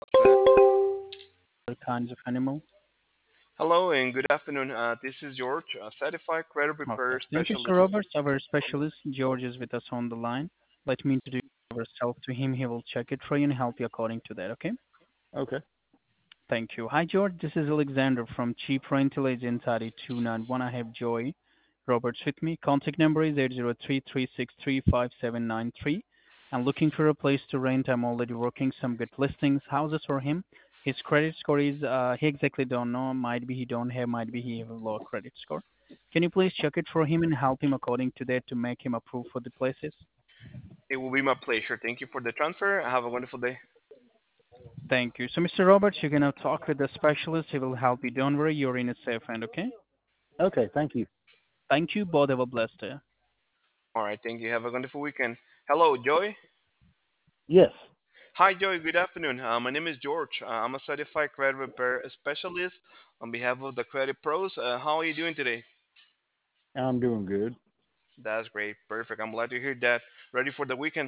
Kinds of animal. Hello and good afternoon. This is George, a certified credit Okay. repair Thank you, specialist. Sir Roberts. Our specialist George is with us on the line. Let me introduce ourselves to him. He will check it for you and help you according to that. Okay. Okay. Thank you. Hi, George. This is Alexander from Cheap Rental Agent 291. I have Joy Roberts with me. Contact number is 803-363-5793. I'm looking for a place to rent. I'm already working some good listings, houses for him. His credit score is, he exactly don't know. Might be he don't have, might be he have a low credit score. Can you please check it for him and help him according to that to make him approve for the places? It will be my pleasure. Thank you for the transfer. Have a wonderful day. Thank you. So, Mr. Roberts, you're going to talk with the specialist. He will help you. Don't worry. You're in a safe hand, okay? Okay. Thank you. Thank you. Both have a blessed day. All right. Thank you. Have a wonderful weekend. Hello, Joy. Yes, Hi, Joy. Good afternoon. My name is George. I'm a certified credit repair specialist on behalf of the Credit Pros. How are you doing today? I'm doing good. That's great. Perfect. I'm glad to hear that. Ready for the weekend?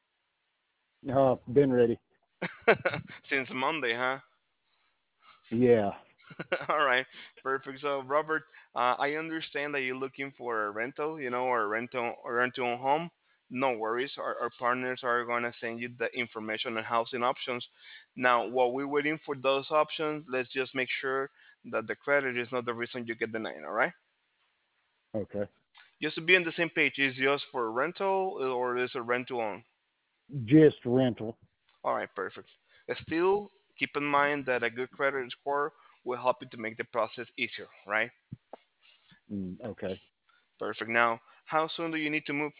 Been ready. Since Monday, huh? Yeah. All right, perfect. So, Robert, I understand that you're looking for a rental, or a rental home. No worries. Our partners are going to send you the information on housing options. Now, while we're waiting for those options, let's just make sure that the credit is not the reason you get denied. All right? Okay. Just to be on the same page, is just for rental or is a rent to own? Just rental. All right, perfect. Still, keep in mind that a good credit score will help you to make the process easier, right? Okay. Perfect. Now, how soon do you need to move?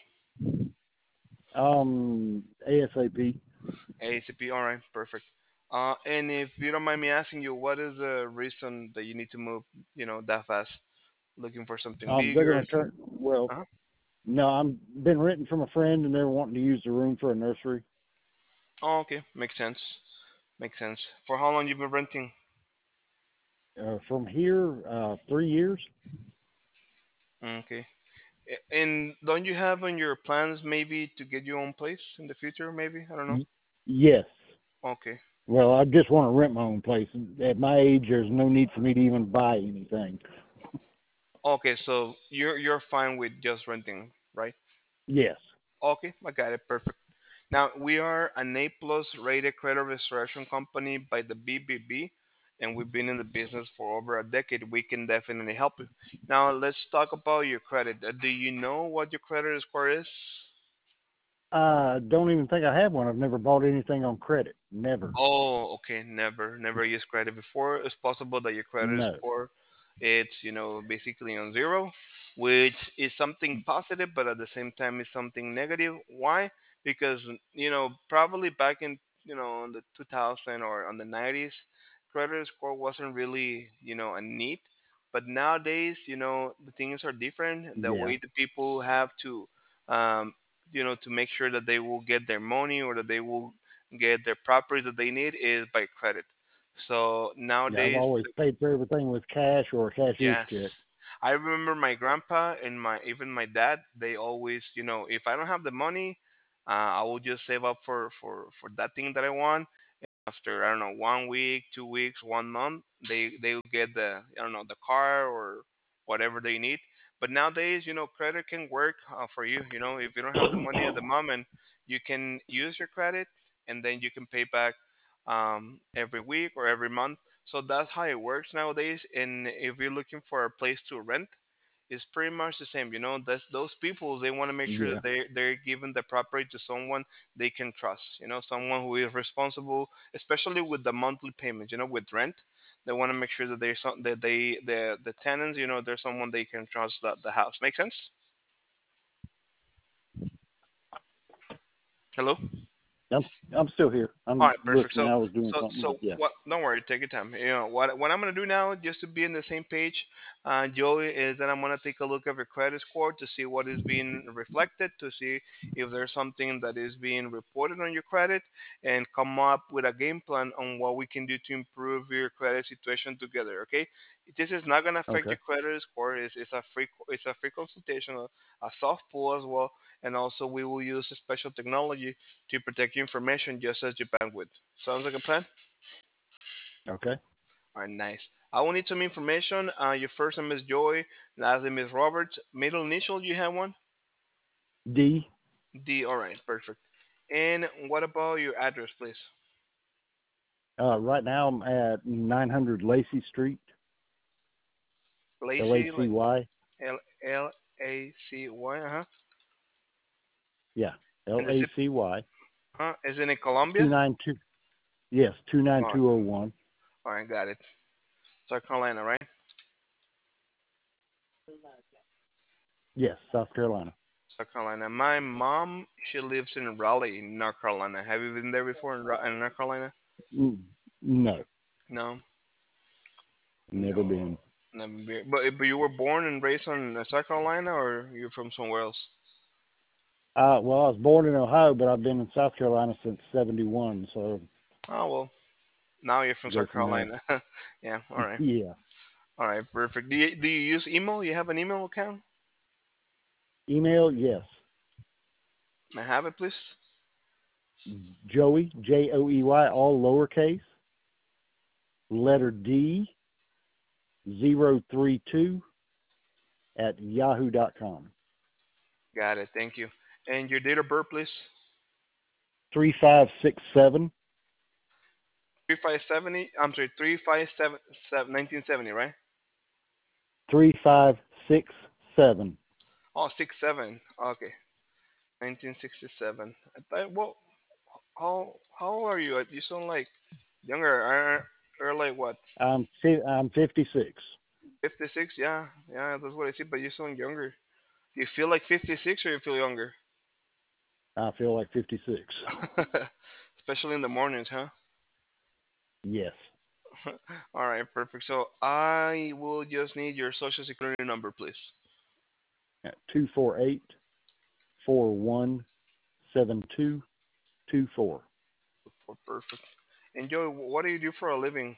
ASAP. ACP. All right. Perfect. And if you don't mind me asking you, what is the reason that you need to move? That fast. Looking for something They're bigger. gonna turn. Well, Uh-huh. no, I'm been renting from a friend, and they're wanting to use the room for a nursery. Oh, okay. Makes sense. Makes sense. For how long you been renting? From here, 3 years. Okay. And don't you have on your plans maybe to get your own place in the future? Maybe I don't know. Yes. Okay. Well, I just want to rent my own place. At my age, there's no need for me to even buy anything. Okay. So you're fine with just renting, right? Yes. Okay, I got it. Perfect. Now, we are an A plus rated credit restoration company by the BBB, and we've been in the business for over a decade. We can definitely help you. Now, let's talk about your credit. Do you know what your credit score is? I don't even think I have one. I've never bought anything on credit. Never. Oh, okay. Never used credit before. It's possible that your credit No. score, it's basically on zero, which is something positive, but at the same time is something negative. Why? Because probably back in in the 2000 or on the 90s, credit score wasn't really a need, but nowadays the things are different. The Yeah. way the people have to um, to make sure that they will get their money or that they will get their properties that they need is by credit. So Yeah. I've nowadays, always paid for everything with cash or a cashier's yes, check. I remember my grandpa and my even my dad. They always, if I don't have the money, I will just save up for that thing that I want. After I don't know 1 week, 2 weeks, 1 month, they will get the I don't know the car or whatever they need. But nowadays, credit can work for you. If you don't have the money at the moment, you can use your credit and then you can pay back every week or every month. So that's how it works nowadays. And if you're looking for a place to rent, it's pretty much the same. That's those people. They want to make sure Yeah. that they're giving the property to someone they can trust. Someone who is responsible, especially with the monthly payments. With rent, they want to make sure that there's some that the tenants. There's someone they can trust the house. Make sense? Hello. I'm I'm still here. All I'm right, perfect. listening. So, I was doing so, something, so but yeah. what? Don't worry, take your time. What I'm gonna do now, just to be on the same page, Joey, is that I'm gonna take a look at your credit score to see what is being reflected, to see if there's something that is being reported on your credit, and come up with a game plan on what we can do to improve your credit situation together. Okay? This is not gonna affect Okay. your credit score. It's a free consultation, a soft pull as well, and also we will use a special technology to protect your information just as your bandwidth. Sounds like a plan? Okay. All right, nice. I will need some information. Your first name is Joy, last name is Roberts. Middle initial, you have one? D. D. All right, perfect. And what about your address, please? Right now I'm at 900 Lacey Street, Lacey, like LACY. Lacy. Uh huh. Yeah, And the zip, LACY. is it in Columbia? 292. Yes, All right, 29201. all right, got it. South Carolina, right? Yes, South Carolina. South Carolina. My mom, she lives in Raleigh, North Carolina. Have you been there before in North Carolina? Mm, no, No, never no, been. never been. But you were born and raised in South Carolina, or you're from somewhere else? Well, I was born in Ohio, but I've been in South Carolina since '71. So Oh well, now you're from go South from there. Carolina. Yeah, all right, Yeah. all right, perfect. Do you use email? You have an email account? Email, yes. May I have it, please? Joey, Joey, all lowercase. Letter D 032 at yahoo.com. Got it. Thank you. And your date of birth, please? 3567. 3570. I'm sorry, 357 1970, right? 3567. Oh, 67. Okay, 1967. I thought, well, how old are you? You sound like younger. Or like what? I'm 56. 56? Yeah, yeah, that's what I see. But you sound younger. Do you feel like 56 or you feel younger? I feel like 56. Especially in the mornings, huh? Yes. All right, perfect. So I will just need your social security number, please. At 248-417224. Perfect. And Joey, what do you do for a living?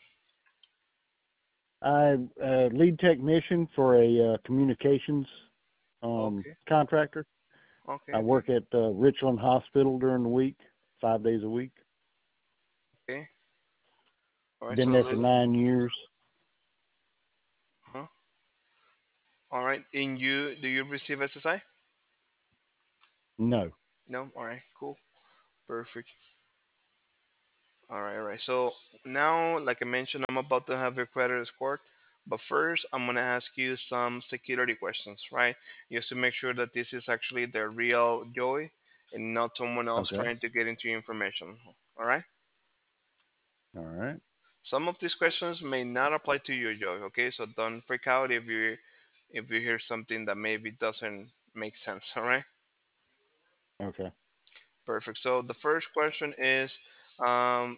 I'm a lead technician for a communications Okay, contractor. okay, I okay, work at Richland Hospital during the week, 5 days a week. okay. All right, so Been a there for little, 9 years. huh? All right. And you, do you receive SSI? No. No. All right. Cool. Perfect. All right. All right. So now, like I mentioned, I'm about to have your credit score, but first I'm gonna ask you some security questions, right? Just to make sure that this is actually the real Joy and not someone else Okay. trying to get into your information. All right. All right. Some of these questions may not apply to you, Joy. Okay. So don't freak out if you hear something that maybe doesn't make sense. All right. Okay. Perfect. So the first question is, um,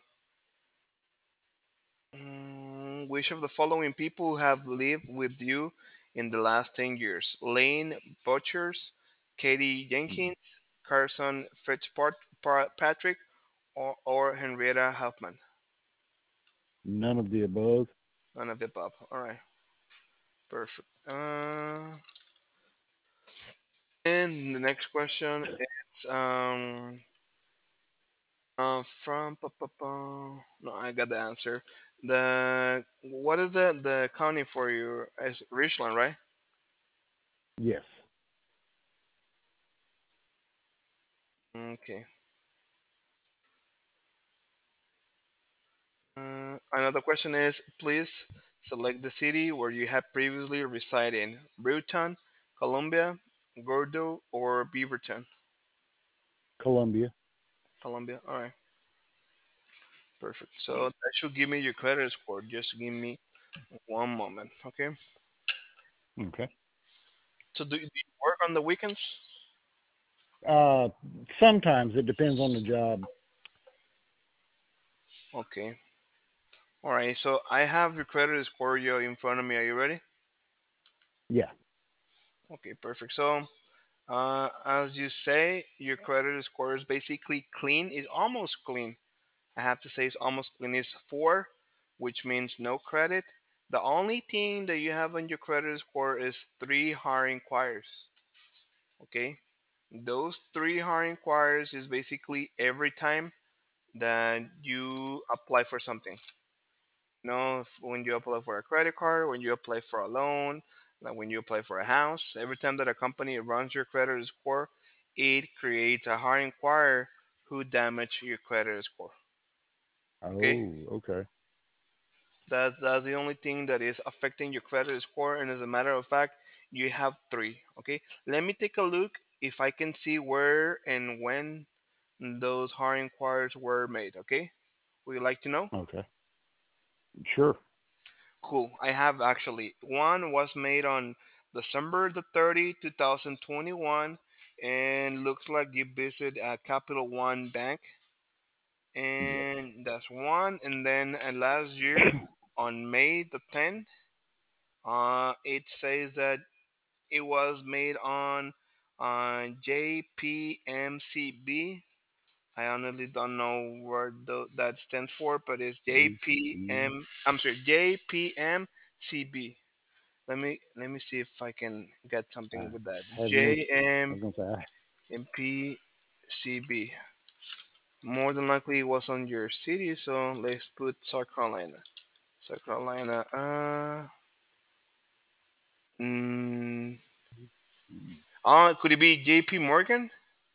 which of the following people have lived with you in the last 10 years? Lane Butchers, Katie Jenkins, Carson Fitzpatrick, or Henrietta Huffman? None of the above. None of the above. All right. Perfect. And the next question is from no, I got the answer. The what is the county for you? Is Richland, right? Yes. Okay. Another question is, please select the city where you have previously resided in: Brewton, Columbia, Gordo, or Beaverton. Columbia. Columbia. All right. Perfect. So that should give me your credit score. Just give me one moment, okay? Okay. So do you work on the weekends? Uh, Sometimes it depends on the job. Okay. All right. So I have your credit score here in front of me. Are you ready? Yeah. Okay. Perfect. So as you say, your credit score is basically clean. It's almost clean. I have to say it's almost clean. It's 4, which means no credit. The only thing that you have on your credit score is 3 hard inquiries. Okay. Those 3 hard inquiries is basically every time that you apply for something. When you apply for a credit card, when you apply for a loan, like when you apply for a house, every time that a company runs your credit score, it creates a hard inquiry who damaged your credit score. Okay, Oh, okay. that's the only thing that is affecting your credit score, and as a matter of fact, you have three. Okay, let me take a look if I can see where and when those hard inquiries were made. Okay, would you like to know? Okay. Sure. Cool. I have actually. One was made on December the 30th, 2021, and looks like you visited Capital One Bank, Yes. and that's one. And then last year on May the 10th, it says that it was made on JPMCB. I honestly don't know what that stands for, but it's JP. JPM. I'm sorry, JPMCB. Let me see if I can get something with that. Haven't. I was gonna say JMPCB. More than likely it was on your city, so let's put South Carolina. South Carolina. Mm, could it be JP Morgan?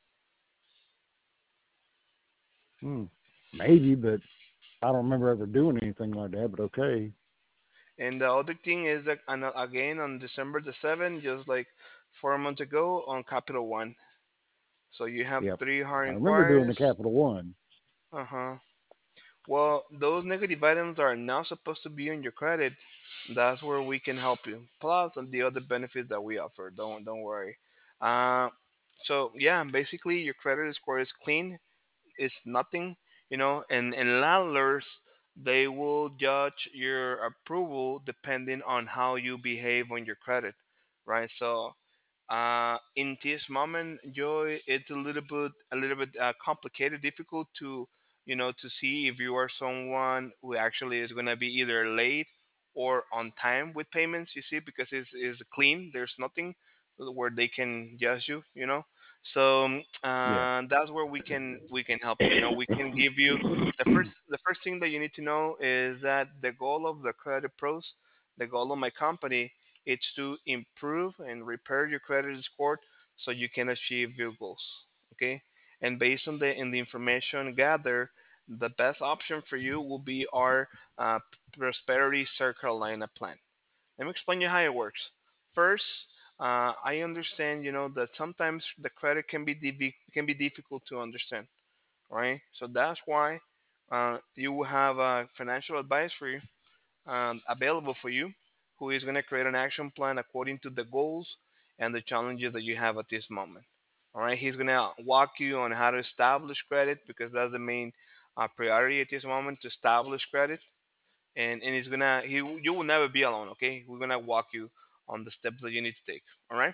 hmm, maybe, but I don't remember ever doing anything like that. But okay. And the other thing is that again on December the 7th, just like 4 months ago, on Capital One. So you have Yep. three hard I remember doing the inquiries. Capital One. Uh huh. Well, those negative items are not supposed to be on your credit. That's where we can help you. Plus the other benefits that we offer. Don't worry. Uh, so yeah, basically your credit score is clean. It's nothing, and landlords, they will judge your approval depending on how you behave on your credit, right? So in this moment, Joy, it's a little bit complicated, difficult to see if you are someone who actually is gonna be either late or on time with payments. You see, because it's clean. There's nothing where they can judge you. So Yeah. that's where we can help you. We can give you the first thing that you need to know is that the goal of the credit pros, the goal of my company, it's to improve and repair your credit score so you can achieve your goals. Okay? And based on the information gathered, the best option for you will be our uh, Prosperity South Carolina plan. Let me explain you how it works. First, I understand that sometimes the credit can be difficult to understand, right? So that's why you will have a financial advisor available for you, who is going to create an action plan according to the goals and the challenges that you have at this moment. All right, he's going to walk you on how to establish credit because that's the main priority at this moment, to establish credit, and he's gonna he you will never be alone. Okay, we're gonna walk you on the steps that you need to take. All right,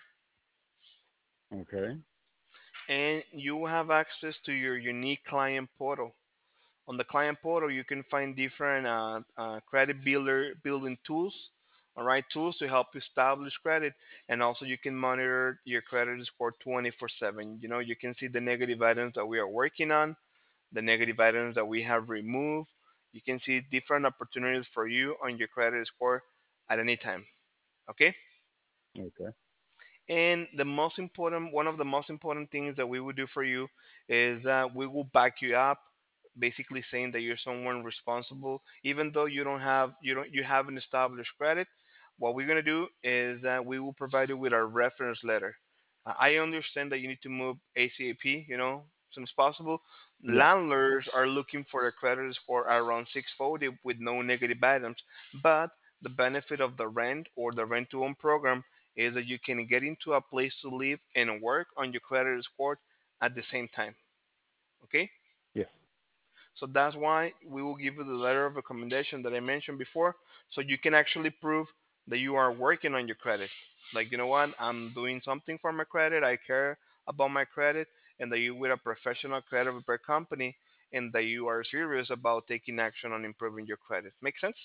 Okay. and you will have access to your unique client portal. On the client portal, you can find different credit building tools. All right, tools to help you establish credit, and also you can monitor your credit score 24/7. You can see the negative items that we are working on, the negative items that we have removed. You can see different opportunities for you on your credit score at any time. Okay. Okay. And one of the most important things that we will do for you is that we will back you up, basically saying that you're someone responsible, even though you haven't established credit. What we're gonna do is that we will provide you with our reference letter. I understand that you need to move ASAP, as soon as possible. Yeah. Landlords are looking for a credit score around 640 with no negative items, but the benefit of the rent or the rent to own program is that you can get into a place to live and work on your credit score at the same time. Okay? Yes. So that's why we will give you the letter of recommendation that I mentioned before, so you can actually prove that you are working on your credit. Like, you know what? I'm doing something for my credit. I care about my credit, and that you with a professional credit repair company, and that you are serious about taking action on improving your credit. Make sense?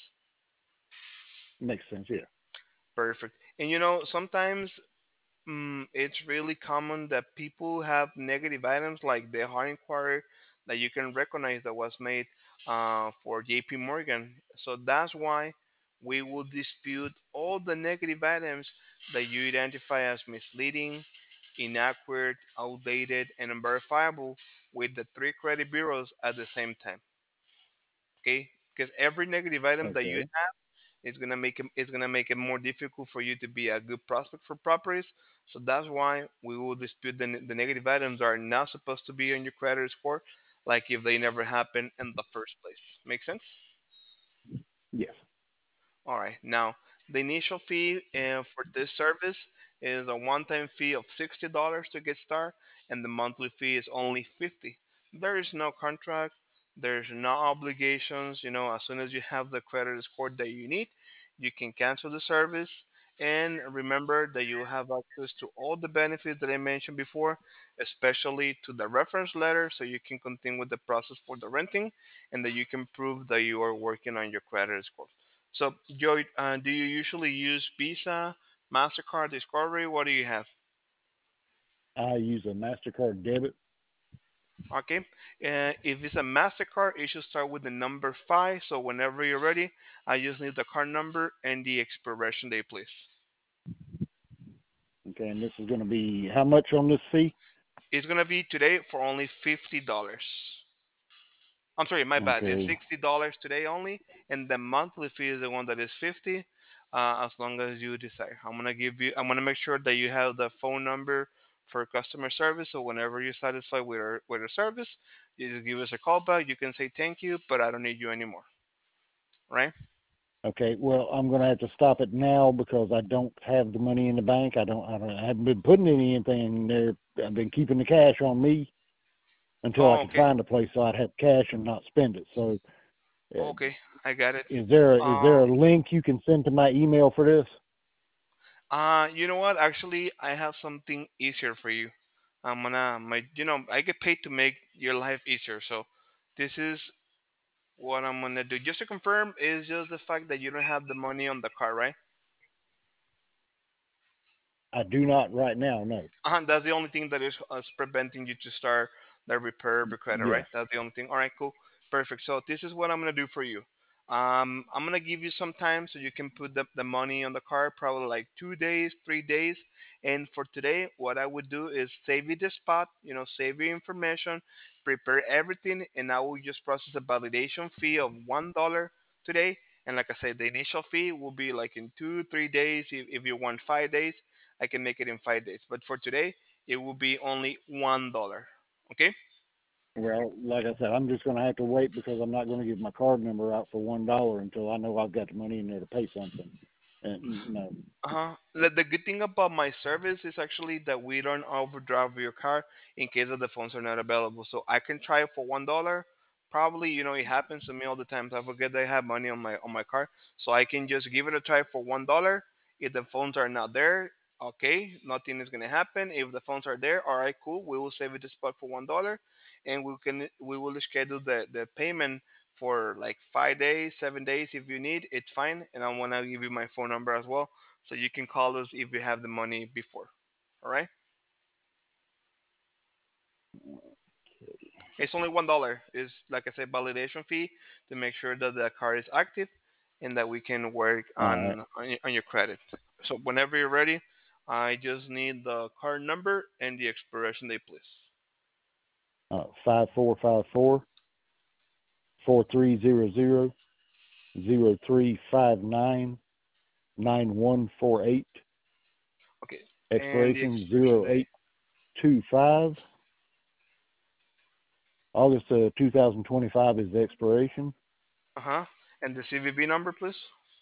Makes sense. Yeah. Perfect. And sometimes it's really common that people have negative items like the hard inquiry that you can recognize that was made for JP Morgan. So that's why we will dispute all the negative items that you identify as misleading, inaccurate, outdated, and unverifiable with the three credit bureaus at the same time. Okay? Because every negative item that you Okay. it's gonna make it more difficult for you to be a good prospect for properties. So that's why we will dispute the negative items that are not supposed to be on your credit score, like if they never happened in the first place. Make sense? Yes. All right. Now, the initial fee for this service is a one-time fee of $60 to get started, and the monthly fee is only 50. There is no contract. There's no obligations. As soon as you have the credit score that you need, you can cancel the service. And remember that you have access to all the benefits that I mentioned before, especially to the reference letter, so you can continue with the process for the renting, and that you can prove that you are working on your credit score. So, Joey, do you usually use Visa, Mastercard, Discovery? What do you have? I use a Mastercard debit. Okay. If it's a Mastercard, it should start with the number five. So whenever you're ready, I just need the card number and the expiration date, please. Okay, and this is going to be how much on this fee? It's gonna be today for only $50. I'm sorry, my bad. It's Okay. $60 today only, and the monthly fee is the one that is 50. As long as you decide, I'm gonna make sure that you have the phone number for customer service. So whenever you're satisfied with our service, you just give us a call back. You can say thank you, but I don't need you anymore, right? Okay. Well, I'm going to have to stop it now because I don't have the money in the bank. I haven't been putting anything in there. I've been keeping the cash on me until I Oh, could okay, find a place so I'd have cash and not spend it. So, uh, okay, I got it. is there a Um, link you can send to my email for this? you know what? Actually, I have something easier for you. I get paid to make your life easier. So, this is what I'm gonna do. Just to confirm, is just the fact that you don't have the money on the car, right? I do not right now. No. That's the only thing that is preventing you to start the repair of your credit, right? Yes. That's the only thing. All right, cool, perfect. So this is what I'm gonna do for you. I'm gonna give you some time so you can put the money on the card, probably like 2 days, 3 days. And for today, what I would do is save you the spot, save your information, prepare everything, and I will just process a validation fee of $1 today. And like I said, the initial fee will be like in 2, 3 days. If you want 5 days, I can make it in 5 days. But for today, it will be only $1. Okay? Well, like I said, I'm just going to have to wait because I'm not going to give my card number out for $1 until I know I've got the money in there to pay something. And no. Uh-huh. The good thing about my service is actually that we don't overdraft your car in case of the phones are not available. So I can try it for $1. Probably, it happens to me all the time. I forget that I have money on my car, so I can just give it a try for $1. If the phones are not there, okay, nothing is gonna happen. If the phones are there, all right, cool. We will save it the spot for $1, and we will schedule the payment for like 5 days, 7 days if you need. It's fine, and I wanna give you my phone number as well so you can call us if you have the money before. All right? It's only $1. It's like I said, validation fee to make sure that the card is active and that we can work All right. on your credit. So whenever you're ready, I just need the card number and the expiration date, please. 5454 4300 0359 9148. Okay, and the Expiration expiration date. 0825. August 2025 is the expiration. Uh huh. And the CVV number, please.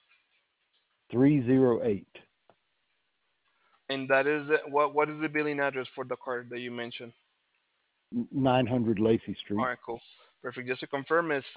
308. And that is what is the billing address for the card that you mentioned? 900 Lacey All Street. right, cool. Perfect. Just to confirm, it's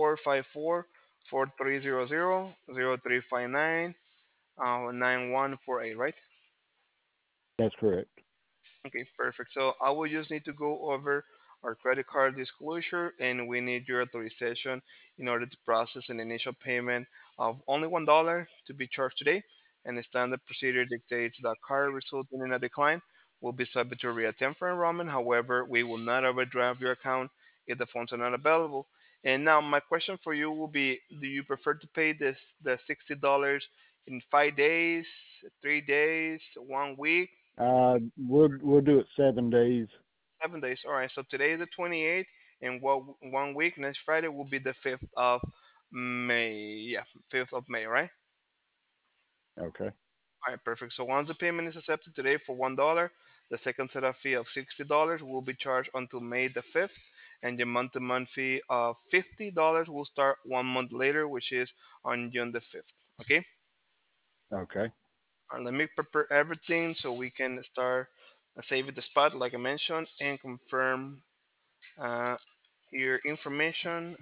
5454-4300-0359 9148, right? That's correct. Okay, perfect. So I will just need to go over our credit card disclosure, and we need your authorization in order to process an initial payment of only $1 to be charged today. And the standard procedure dictates that card resulting in a decline will be subject to reattempt for enrollment. However, we will not overdraft your account if the funds are not available. And now my question for you will be: do you prefer to pay the $60 in 5 days, 3 days, 1 week, We'll do it 7 days. 7 days? All right. So today is the 28th, and what 1 week next Friday will be the 5th of May. Yeah, 5th of May, right? Okay. All right, perfect. So once the payment is accepted today for $1, the second setup fee of $60 will be charged until May the 5th, and the month-to-month fee of $50 will start 1 month later, which is on June the 5th. Okay. Okay. Let me prepare everything so we can start saving the spot, like I mentioned, and confirm uh, your information.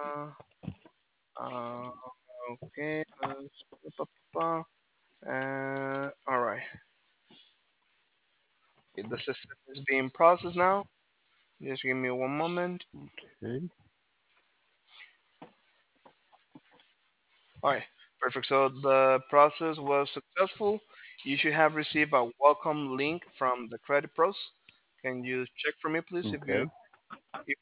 Uh, okay. All right. The system is being processed now. Just give me one moment. Okay. All right, perfect. So the process was successful. You should have received a welcome link from the Credit Pros. Can you check for me, please? Okay. If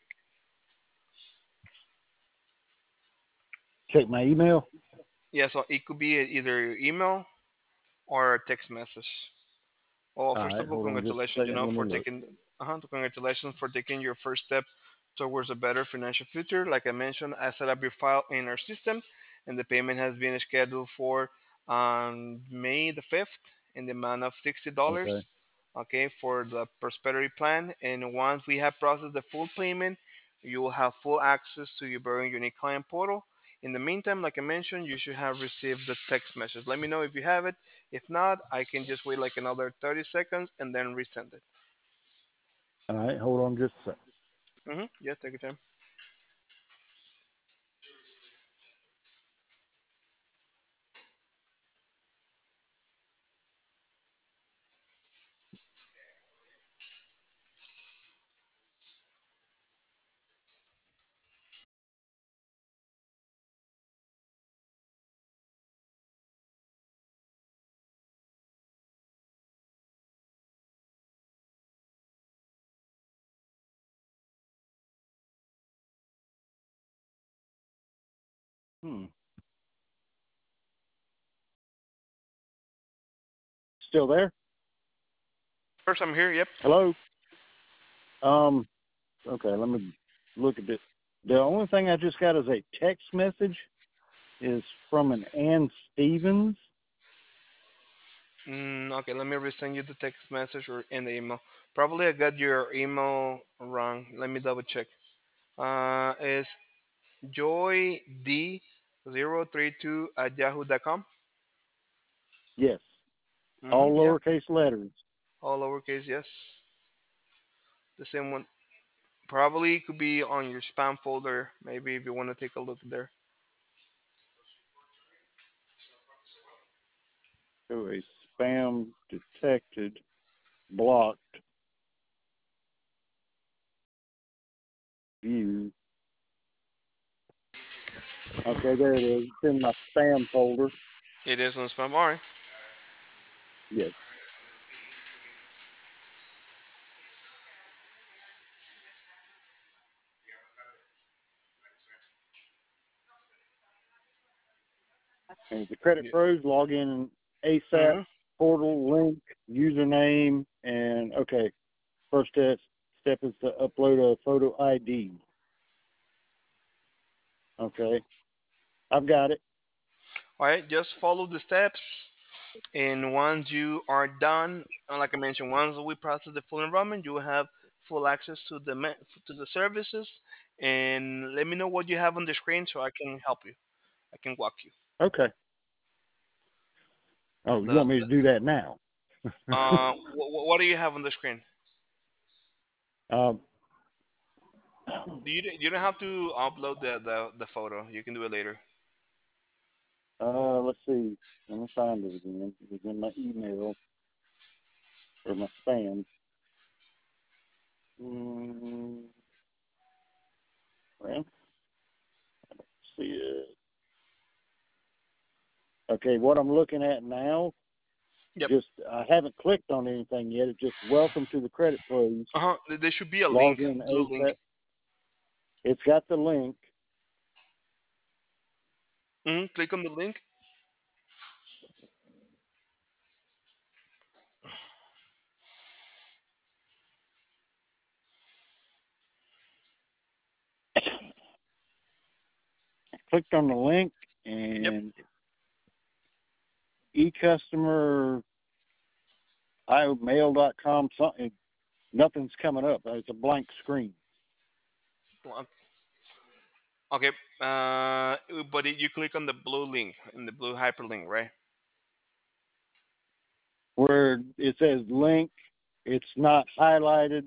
Check my email. yeah, so it could be either your email or a text message. Well, All first right. of all, Hold on just a congratulations, second. Let me for look. taking, congratulations for taking your first step towards a better financial future. Like I mentioned, I set up your file in our system, and the payment has been scheduled for May the 5th in the amount of $60. Okay. Okay, for the prosperity plan. And once we have processed the full payment, you will have full access to your very unique client portal. In the meantime, like I mentioned, you should have received the text message. Let me know if you have it. If not, I can just wait like another 30 seconds and then resend it. All right. Hold on just a second. Yeah, take your time. Hmm. Still there? First, I'm here. Yep. Hello? Um, okay, let me look at this. The only thing I just got is a text message is from an Ann Stevens. Okay, let me resend you the text message or in the email. Probably I got your email wrong. Let me double check. It's joyd032 at yahoo.com. Yes. All Yeah, lowercase letters. all lowercase. Yes, the same one. Probably could be on your spam folder. Maybe if you want to take a look there. So a spam detected, blocked, view. Okay, there it is. It's in my spam folder. It is on spam. All right. Yes. And the Credit Yeah. Pros login ASAP Mhm. portal link, username, and okay. First step is to upload a photo ID. Okay, I've got it. All right. Just follow the steps, and once you are done, like I mentioned, once we process the full enrollment, you will have full access to the services. And let me know what you have on the screen so I can help you. I can walk you. Okay. Oh, you The, want me to do that now? what do you have on the screen? um, You don't have to upload the photo. You can do it later. let's see. Let me find it again. It was in my email or my spam. Mm, well, see it. Okay, what I'm looking at now, Yep. just I haven't clicked on anything yet. It's just welcome to the Credit Pros. There should be a link. Log in Do a link. ASAP. It's got the link. Click on the link. Clicked on the link Yep. and e-customer imail.com something. Nothing's coming up. It's a blank screen. Okay. But you click on the blue link, in the blue hyperlink, right? Where it says link, it's not highlighted.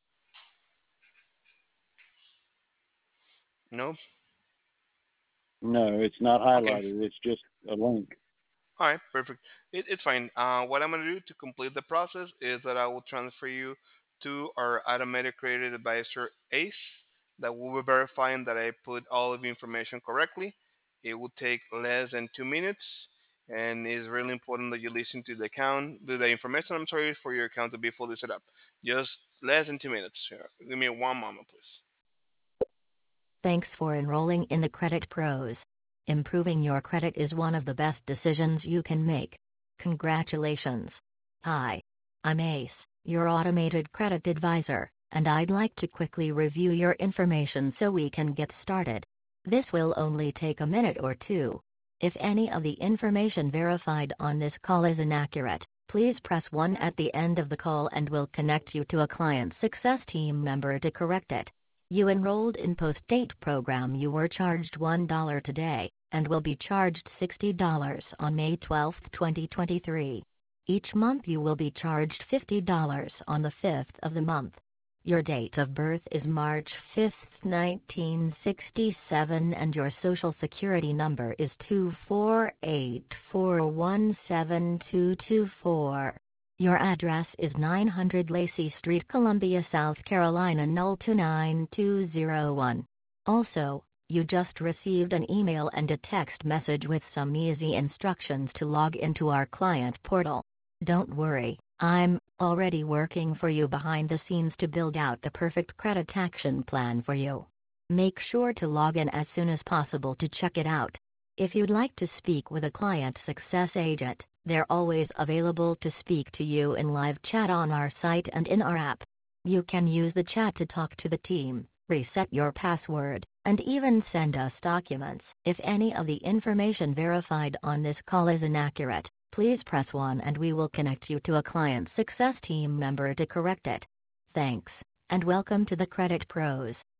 No. No, it's not Okay. highlighted. It's just a link. All right, perfect. It's fine. What I'm going to do to complete the process is that I will transfer you to our automated credit advisor, Ace, that will be verifying that I put all of the information correctly. It will take less than 2 minutes, and it's really important that you listen to the information. I'm sorry, for your account to be fully set up. Just less than 2 minutes. Give me one moment, please. Thanks for enrolling in the Credit Pros. Improving your credit is one of the best decisions you can make. Congratulations. Hi. I'm Ace, your automated credit advisor, and I'd like to quickly review your information so we can get started. This will only take a minute or two. If any of the information verified on this call is inaccurate, please press 1 at the end of the call and we'll connect you to a client success team member to correct it. You enrolled in post-date program. You were charged $1 today, and will be charged $60 on May 12, 2023. Each month you will be charged $50 on the 5th of the month. Your date of birth is March 5, 1967 and your social security number is 248417224. Your address is 900 Lacey Street, Columbia, South Carolina 0292201. Also, you just received an email and a text message with some easy instructions to log into our client portal. Don't worry, I'm already working for you behind the scenes to build out the perfect credit action plan for you. Make sure to log in as soon as possible to check it out. If you'd like to speak with a client success agent, they're always available to speak to you in live chat on our site and in our app. You can use the chat to talk to the team, reset your password, and even send us documents. If any of the information verified on this call is inaccurate, please press 1 and we will connect you to a client success team member to correct it. Thanks, and welcome to the Credit Pros.